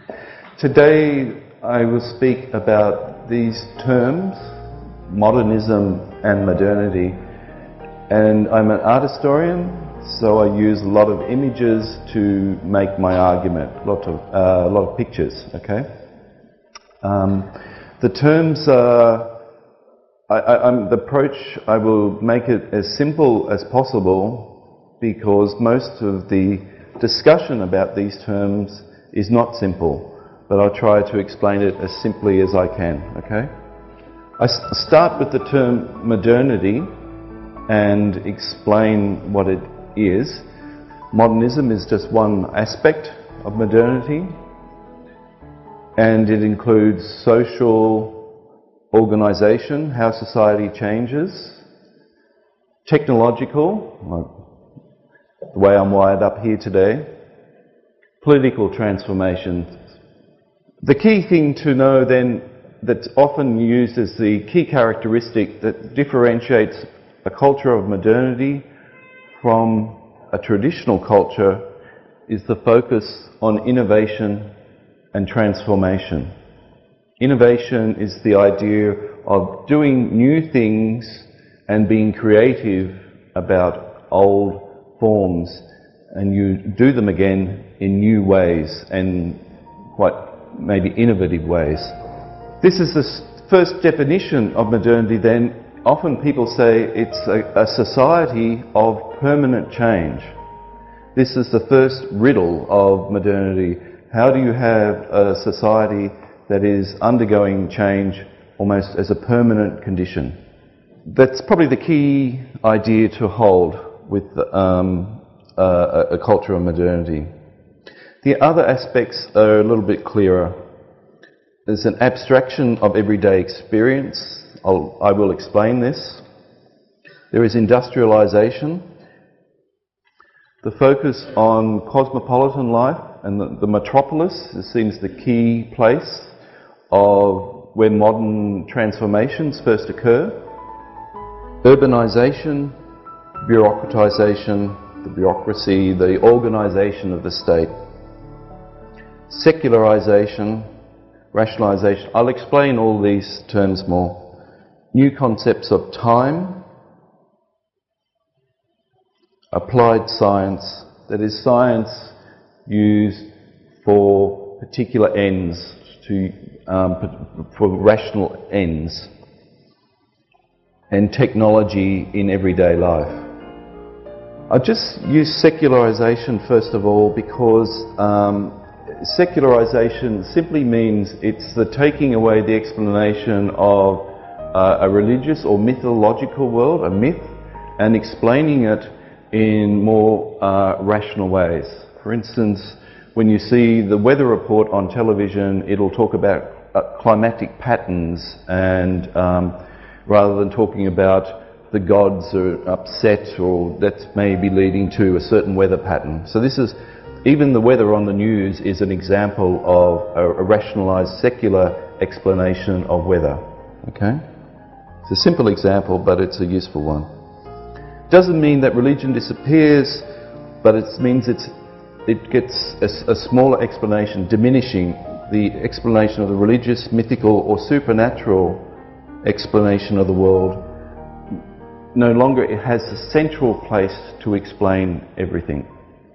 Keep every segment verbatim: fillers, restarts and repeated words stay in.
Today I will speak about these terms, modernism and modernity. And I'm an art historian, so I use a lot of images to make my argument, a lot of, uh, a lot of pictures, okay? Um, the terms are, I, I, I'm, the approach, I will make it as simple as possible because most of the discussion about these terms is not simple, but I'll try to explain it as simply as I can, okay? I s- start with the term modernity and explain what it is. Modernism is just one aspect of modernity, and it includes social organisation, how society changes, technological, like the way I'm wired up here today, political transformations. The key thing to know then that's often used as the key characteristic that differentiates a culture of modernity from a traditional culture is the focus on innovation and transformation. Innovation is the idea of doing new things and being creative about old forms, and you do them again in new ways and quite maybe innovative ways. This is the first definition of modernity then. Often people say it's a, a society of permanent change. This is the first riddle of modernity. How do you have a society that is undergoing change almost as a permanent condition? That's probably the key idea to hold with um, a, a culture of modernity. The other aspects are a little bit clearer. There's an abstraction of everyday experience. I'll, I will explain this. There is industrialisation, the focus on cosmopolitan life, and the, the metropolis seems the key place of where modern transformations first occur. Urbanisation, bureaucratisation, the bureaucracy, the organisation of the state. Secularisation, rationalisation. I'll explain all these terms more. New concepts of time. Applied science, that is science used for particular ends, to um, for rational ends. And technology in everyday life. I just use secularisation first of all because um, secularisation simply means it's the taking away the explanation of uh, a religious or mythological world, a myth, and explaining it in more uh, rational ways. For instance, when you see the weather report on television, it'll talk about uh, climatic patterns, and um, rather than talking about the gods are upset or that's maybe leading to a certain weather pattern. So this is, even the weather on the news is an example of a, a rationalised secular explanation of weather. Okay? It's a simple example, but it's a useful one. Doesn't mean that religion disappears, but it means it's, it gets a, a smaller explanation, diminishing the explanation of the religious, mythical or supernatural explanation of the world. No longer it has a central place to explain everything.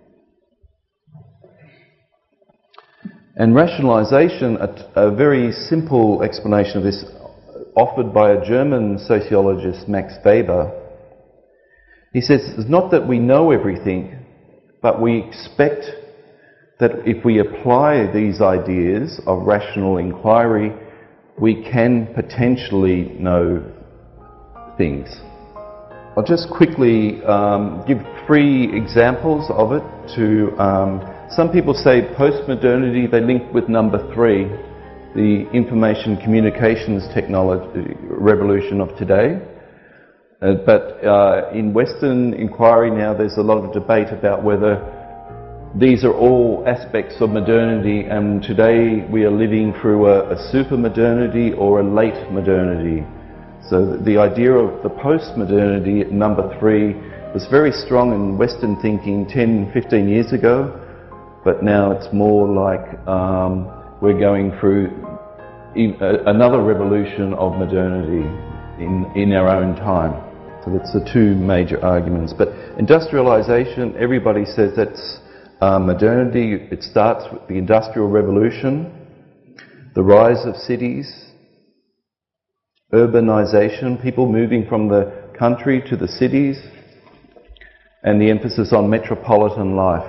And rationalisation, a, a very simple explanation of this, offered by a German sociologist, Max Weber. He says, it's not that we know everything, but we expect that if we apply these ideas of rational inquiry, we can potentially know things. I'll just quickly um, give three examples of it to, um, some people say post-modernity, they link with number three, the information communications technology revolution of today. Uh, but uh, in Western inquiry now, there's a lot of debate about whether these are all aspects of modernity, and today we are living through a, a super modernity or a late modernity. So the idea of the post-modernity, number three, was very strong in Western thinking ten, fifteen years ago, but now it's more like um, we're going through another revolution of modernity in, in our own time. So that's the two major arguments. But industrialization, everybody says that's uh, modernity. It starts with the Industrial Revolution, the rise of cities, urbanization, people moving from the country to the cities, and the emphasis on metropolitan life.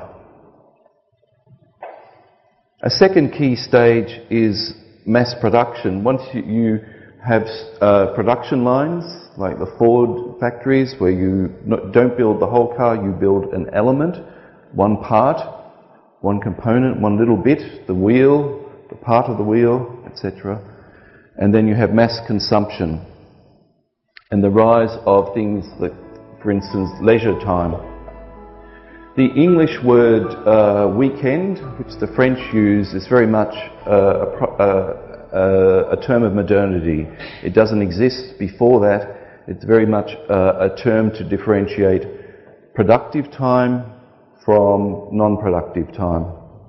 A second key stage is mass production. Once you, you have uh, production lines, like the Ford factories, where you not, don't build the whole car, you build an element, one part, one component, one little bit, the wheel, the part of the wheel, et cetera. And then you have mass consumption and the rise of things like, for instance, leisure time. The English word uh, weekend, which the French use, is very much uh, a, pro- uh, uh, a term of modernity. It doesn't exist before that. It's very much uh, a term to differentiate productive time from non-productive time.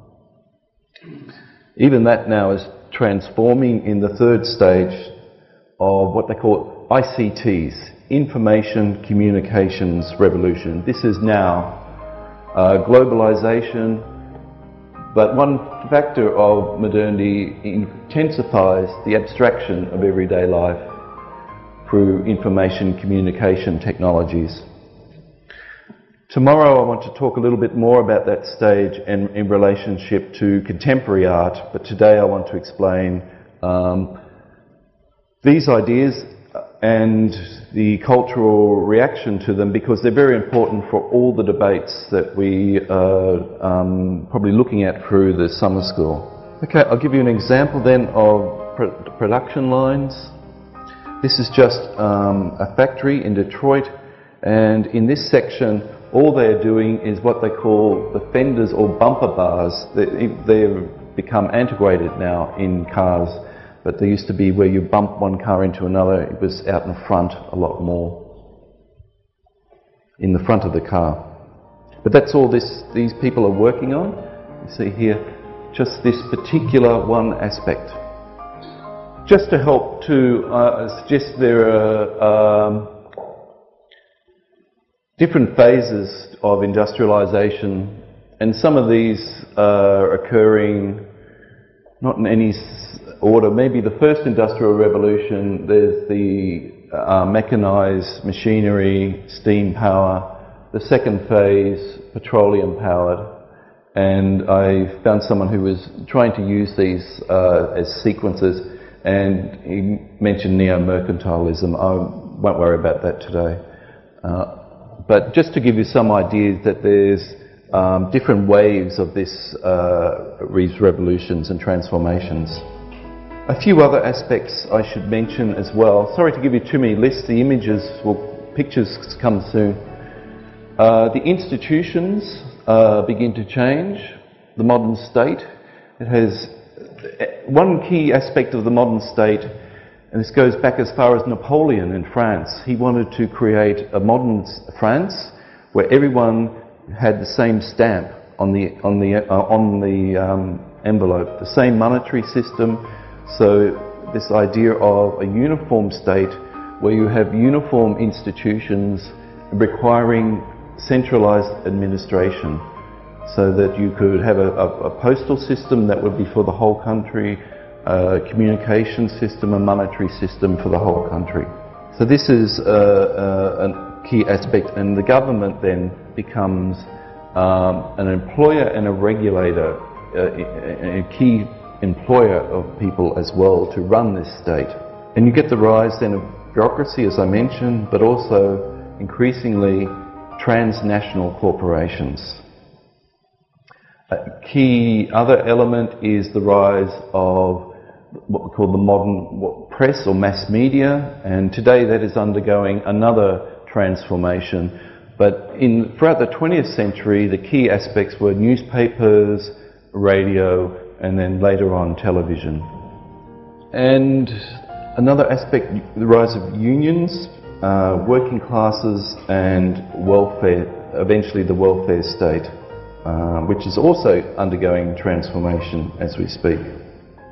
Even that now is transforming in the third stage of what they call I C Ts, Information Communications Revolution. This is now uh, globalization, but one factor of modernity intensifies the abstraction of everyday life through information communication technologies. Tomorrow I want to talk a little bit more about that stage and in relationship to contemporary art, but today I want to explain um, these ideas and the cultural reaction to them, because they're very important for all the debates that we are um, probably looking at through the summer school. Okay, I'll give you an example then of pr- production lines. This is just um, a factory in Detroit, and in this section all they're doing is what they call the fenders or bumper bars. They, they've become antiquated now in cars, but they used to be where you bump one car into another. It was out in front a lot more, in the front of the car. But that's all this, these people are working on. You see here, just this particular one aspect. Just to help to uh, suggest there are um, different phases of industrialization, and some of these are occurring not in any order. Maybe the first industrial revolution, there's the uh, mechanized machinery, steam power. The second phase, petroleum powered. And I found someone who was trying to use these uh, as sequences, and he mentioned neo-mercantilism. I won't worry about that today. Uh, But just to give you some ideas that there's um, different waves of this, uh, these revolutions and transformations. A few other aspects I should mention as well. Sorry to give you too many lists. The images, well, pictures come soon. Uh, the institutions uh, begin to change. The modern state. It has one key aspect of the modern state. And this goes back as far as Napoleon in France. He wanted to create a modern France where everyone had the same stamp on the on the uh, on the um, envelope, the same monetary system. So this idea of a uniform state where you have uniform institutions requiring centralized administration, so that you could have a, a, a postal system that would be for the whole country, a communication system, a monetary system for the whole country. So this is uh, uh, a key aspect, and the government then becomes um, an employer and a regulator, uh, a key employer of people as well to run this state. And you get the rise then of bureaucracy, as I mentioned, but also increasingly transnational corporations. A key other element is the rise of what we call the modern what, press or mass media, and today that is undergoing another transformation. But in throughout the twentieth century, the key aspects were newspapers, radio, and then later on television. And another aspect, the rise of unions, uh, working classes, and welfare, eventually the welfare state, uh, which is also undergoing transformation as we speak.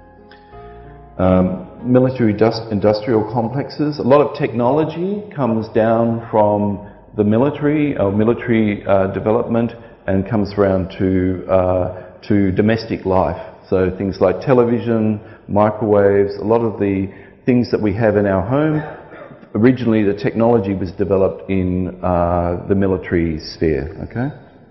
Um, military dust industrial complexes. A lot of technology comes down from the military or military uh, development and comes around to uh, to domestic life. So things like television, microwaves, a lot of the things that we have in our home, originally the technology was developed in uh, the military sphere, okay?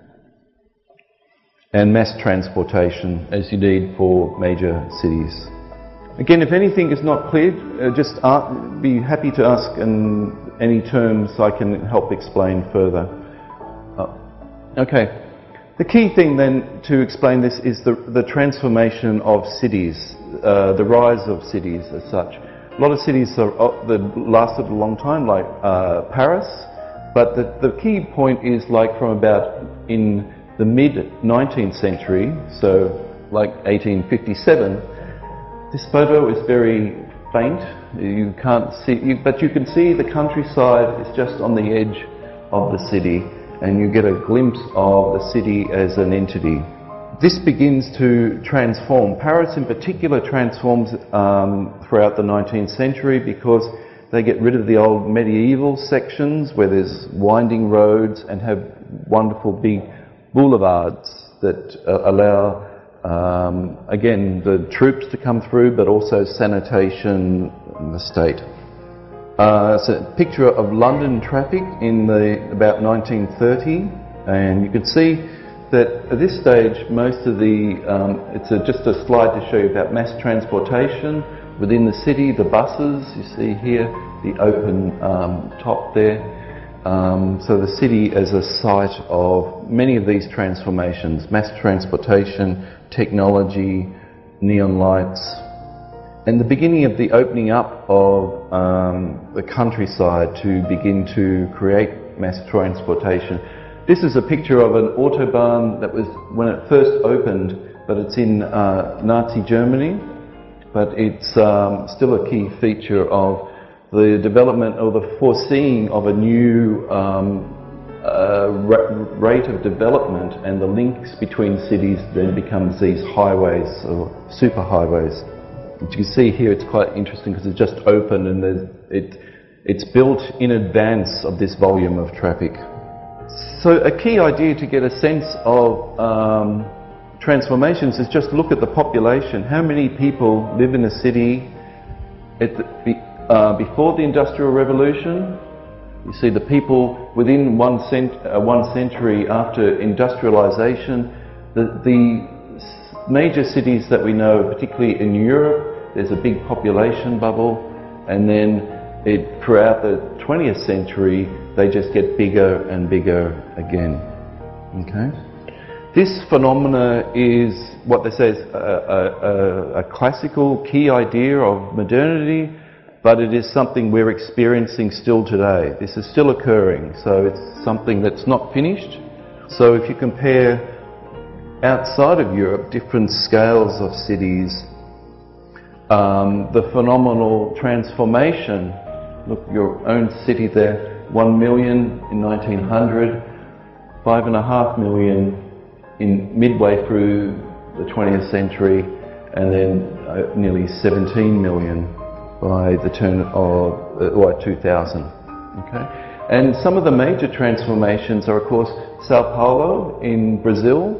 And mass transportation as you need for major cities. Again, if anything is not clear, uh, just uh, be happy to ask in any terms I can help explain further. Uh, okay. The key thing then to explain this is the, the transformation of cities, uh, the rise of cities as such. A lot of cities are, uh, that lasted a long time, like uh, Paris, but the, the key point is like from about in the mid nineteenth century, so like eighteen fifty-seven, this photo is very faint. You can't see, you, but you can see the countryside is just on the edge of the city, and you get a glimpse of the city as an entity. This begins to transform. Paris in particular transforms um, throughout the nineteenth century because they get rid of the old medieval sections where there's winding roads and have wonderful big boulevards that uh, allow, um, again, the troops to come through, but also sanitation in the state. Uh, it's a picture of London traffic in the about nineteen thirty, and you can see that at this stage most of the, um, it's a, just a slide to show you about mass transportation within the city, the buses, you see here, the open um, top there. Um, so the city as a site of many of these transformations, mass transportation, technology, neon lights, and the beginning of the opening up of um, the countryside to begin to create mass transportation. This is a picture of an autobahn that was when it first opened, but it's in uh, Nazi Germany, but it's um, still a key feature of the development or the foreseeing of a new um, uh, rate of development, and the links between cities then becomes these highways or superhighways. As you can see here, it's quite interesting because it's just open and it, it's built in advance of this volume of traffic. So a key idea to get a sense of um, transformations is just look at the population. How many people live in a city at the, uh, before the Industrial Revolution? You see the people within one, cent uh, one century after industrialization. The, the major cities that we know, particularly in Europe, there's a big population bubble, and then it, throughout the twentieth century they just get bigger and bigger again. Okay? This phenomena is what they say is a, a, a classical key idea of modernity, but it is something we're experiencing still today. This is still occurring, so it's something that's not finished. So if you compare outside of Europe different scales of cities, um, the phenomenal transformation, look, your own city there, one million in nineteen hundred, five and a half million in midway through the twentieth century, and then uh, nearly seventeen million by the turn of uh, well, two thousand. Okay, and some of the major transformations are, of course, Sao Paulo in Brazil,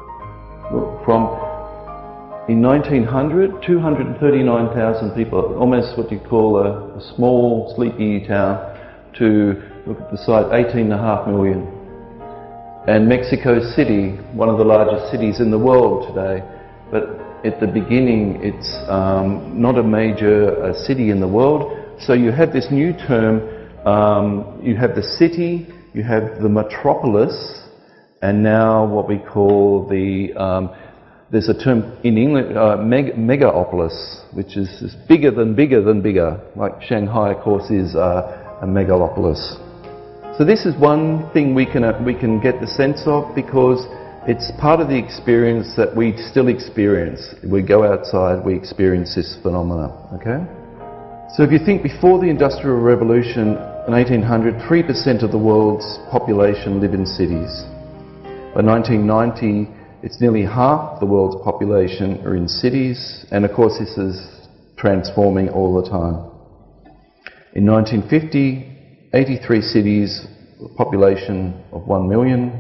from in nineteen hundred, two hundred thirty-nine thousand people, almost what you call a, a small, sleepy town, to look at the site, eighteen and a half million. And Mexico City, one of the largest cities in the world today, but at the beginning it's um, not a major uh, city in the world. So you have this new term, um, you have the city, you have the metropolis, and now what we call the, um, there's a term in English, uh, meg megapolis, which is, is bigger than bigger than bigger, like Shanghai, of course, is uh, a megalopolis. So this is one thing we can, uh, we can get the sense of, because it's part of the experience that we still experience. We go outside, we experience this phenomena, okay? So if you think before the Industrial Revolution in eighteen hundred, three percent of the world's population live in cities. By nineteen ninety, it's nearly half the world's population are in cities, and of course this has transforming all the time. In nineteen fifty, eighty-three cities, a population of one million.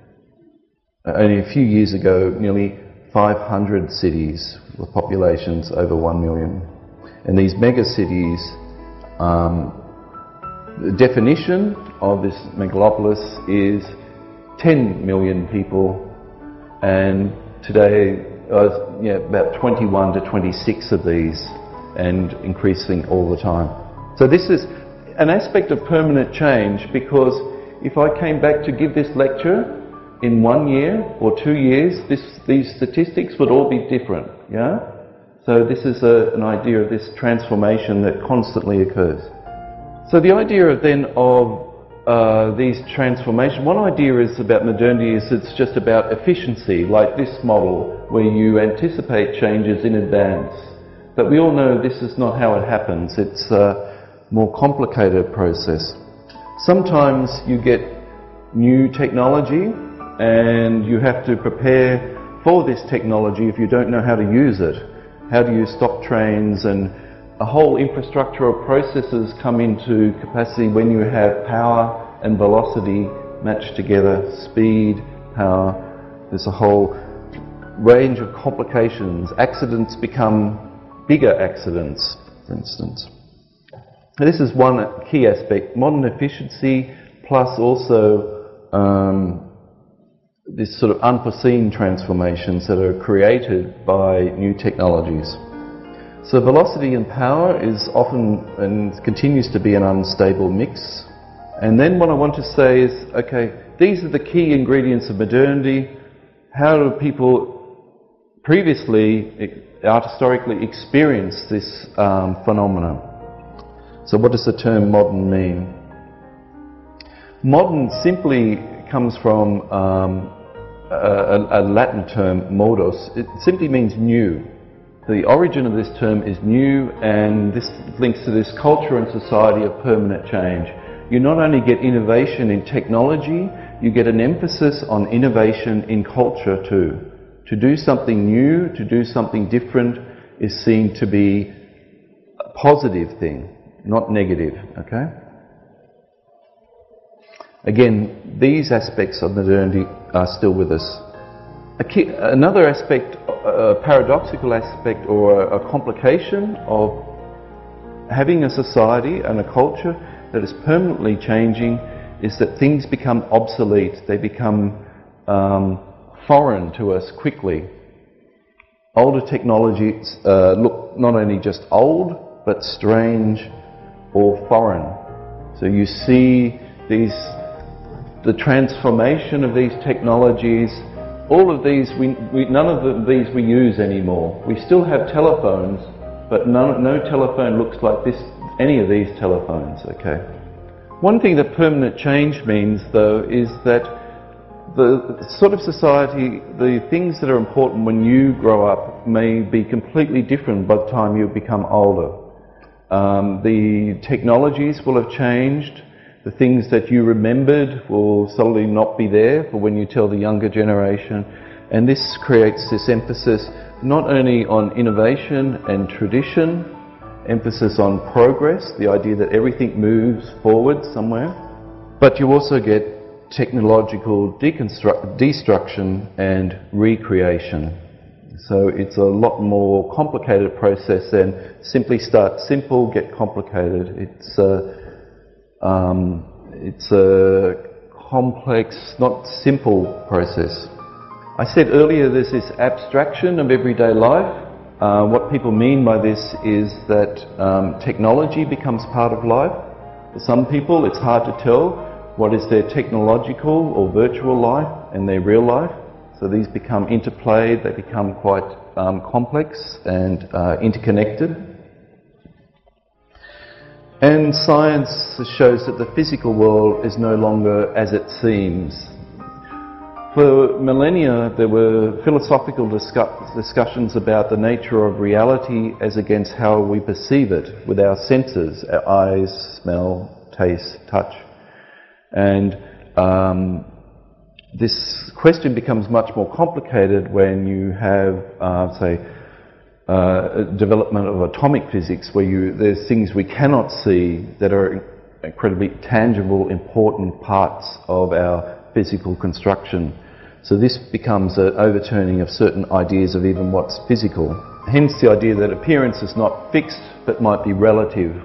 Only a few years ago, nearly five hundred cities with populations over one million. And these mega cities, um, the definition of this megalopolis is ten million people, and today uh, yeah, about twenty-one to twenty-six of these, and increasing all the time. So this is an aspect of permanent change, because if I came back to give this lecture in one year or two years, this, these statistics would all be different, yeah? So this is a, an idea of this transformation that constantly occurs. So the idea of then of uh, these transformations, one idea is about modernity is it's just about efficiency, like this model where you anticipate changes in advance. But we all know this is not how it happens. It's a more complicated process. Sometimes you get new technology and you have to prepare for this technology if you don't know how to use it. How do you stop trains, and a whole infrastructure of processes come into capacity when you have power and velocity matched together, speed, power. There's a whole range of complications. Accidents become bigger accidents, for instance. And this is one key aspect, modern efficiency, plus also um, this sort of unforeseen transformations that are created by new technologies. So velocity and power is often and continues to be an unstable mix. And then what I want to say is, okay, these are the key ingredients of modernity. How do people previously, art historically, experience this um, phenomenon? So what does the term modern mean? Modern simply comes from um, a, a Latin term, modus. It simply means new. The origin of this term is new, and this links to this culture and society of permanent change. You not only get innovation in technology, you get an emphasis on innovation in culture too. To do something new, to do something different is seen to be a positive thing, not negative, okay? Again, these aspects of modernity are still with us. A key, another aspect, a paradoxical aspect or a complication of having a society and a culture that is permanently changing is that things become obsolete. They become um, foreign to us quickly. Older technologies uh, look not only just old, but strange or foreign. So you see these the transformation of these technologies, all of these, we, we, none of the, these we use anymore. We still have telephones, but no, no telephone looks like this, any of these telephones, okay? One thing that permanent change means, though, is that the sort of society, the things that are important when you grow up may be completely different by the time you become older. Um, the technologies will have changed. The things that you remembered will suddenly not be there for when you tell the younger generation. And this creates this emphasis not only on innovation and tradition, emphasis on progress, the idea that everything moves forward somewhere, but you also get technological deconstru- destruction and recreation. So it's a lot more complicated process than simply start simple, get complicated. It's a Um, it's a complex, not simple process. I said earlier there's this abstraction of everyday life. Uh, what people mean by this is that um, technology becomes part of life. For some people it's hard to tell what is their technological or virtual life and their real life. So these become interplayed, they become quite um, complex and uh, interconnected. And science shows that the physical world is no longer as it seems. For millennia, there were philosophical discuss- discussions about the nature of reality as against how we perceive it with our senses, our eyes, smell, taste, touch. And um, this question becomes much more complicated when you have, uh, say, uh, development of atomic physics, where you, there's things we cannot see that are incredibly tangible, important parts of our physical construction. So this becomes an overturning of certain ideas of even what's physical. Hence the idea that appearance is not fixed but might be relative.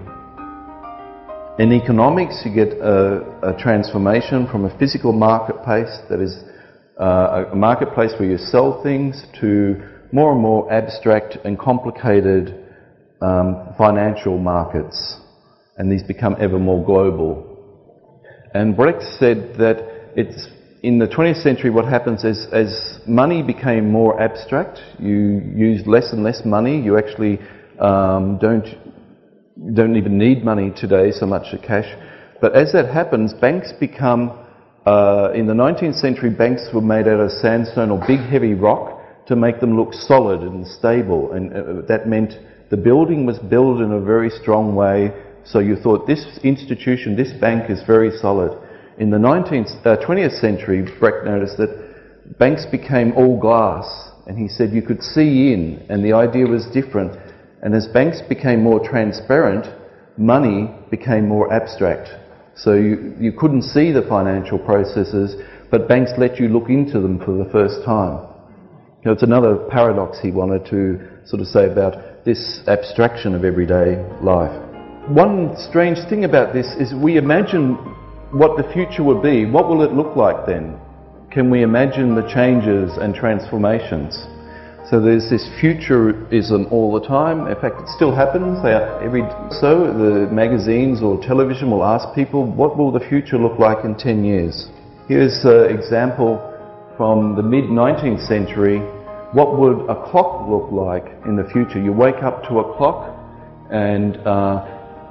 In economics, you get a, a transformation from a physical marketplace, that is uh, a marketplace where you sell things, to more and more abstract and complicated um, financial markets, and these become ever more global. And Brecht said that it's in the twentieth century what happens is as money became more abstract, you used less and less money, you actually um, don't don't even need money today so much as cash. But as that happens, banks become, uh, in the nineteenth century, banks were made out of sandstone or big heavy rock to make them look solid and stable. And uh, that meant the building was built in a very strong way, so you thought this institution, this bank is very solid. In the nineteenth, uh, twentieth century, Brecht noticed that banks became all glass, and he said you could see in, and the idea was different. And as banks became more transparent, money became more abstract. So you, you couldn't see the financial processes, but banks let you look into them for the first time. You know, it's another paradox he wanted to sort of say about this abstraction of everyday life. One strange thing about this is we imagine what the future would be. What will it look like then? Can we imagine the changes and transformations? So there's this futurism all the time. In fact, it still happens. They are every so the magazines or television will ask people, what will the future look like in ten years? Here's an example from the mid nineteenth century. What would a clock look like in the future? You wake up to a clock, and uh,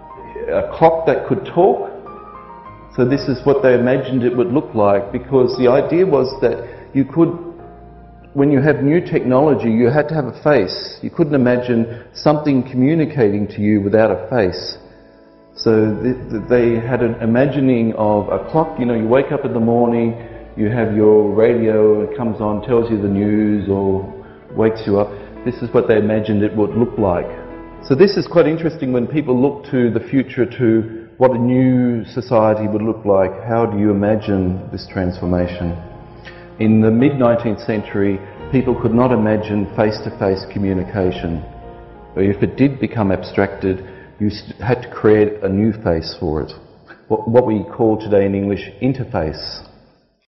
a clock that could talk. So this is what they imagined it would look like, because the idea was that you could, when you have new technology, you had to have a face. You couldn't imagine something communicating to you without a face. So they had an imagining of a clock. You know, you wake up in the morning, you have your radio, it comes on, tells you the news or wakes you up. This is what they imagined it would look like. So this is quite interesting when people look to the future, to what a new society would look like. How do you imagine this transformation? In the mid nineteenth century, people could not imagine face-to-face communication. If it did become abstracted, you had to create a new face for it. What we call today in English interface.